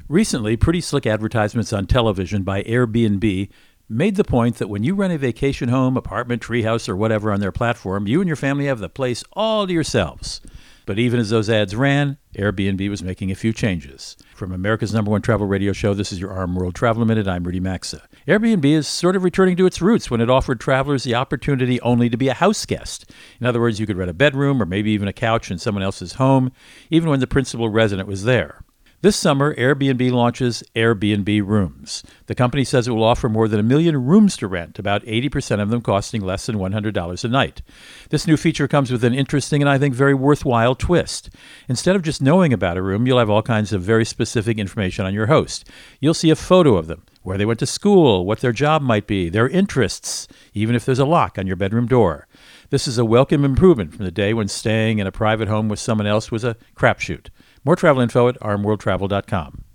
Recently, pretty slick advertisements on television by Airbnb made the point that when you rent a vacation home, apartment, treehouse, or whatever on their platform, you and your family have the place all to yourselves. But even as those ads ran, Airbnb was making a few changes. From America's #1 travel radio show, this is your RM World Travel Minute. I'm Rudy Maxa. Airbnb is sort of returning to its roots when it offered travelers the opportunity only to be a house guest. In other words, you could rent a bedroom or maybe even a couch in someone else's home, even when the principal resident was there. This summer, Airbnb launches Airbnb Rooms. The company says it will offer more than 1 million rooms to rent, about 80% of them costing less than $100 a night. This new feature comes with an interesting and I think very worthwhile twist. Instead of just knowing about a room, you'll have all kinds of very specific information on your host. You'll see a photo of them, where they went to school, what their job might be, their interests, even if there's a lock on your bedroom door. This is a welcome improvement from the day when staying in a private home with someone else was a crapshoot. More travel info at rmworldtravel.com.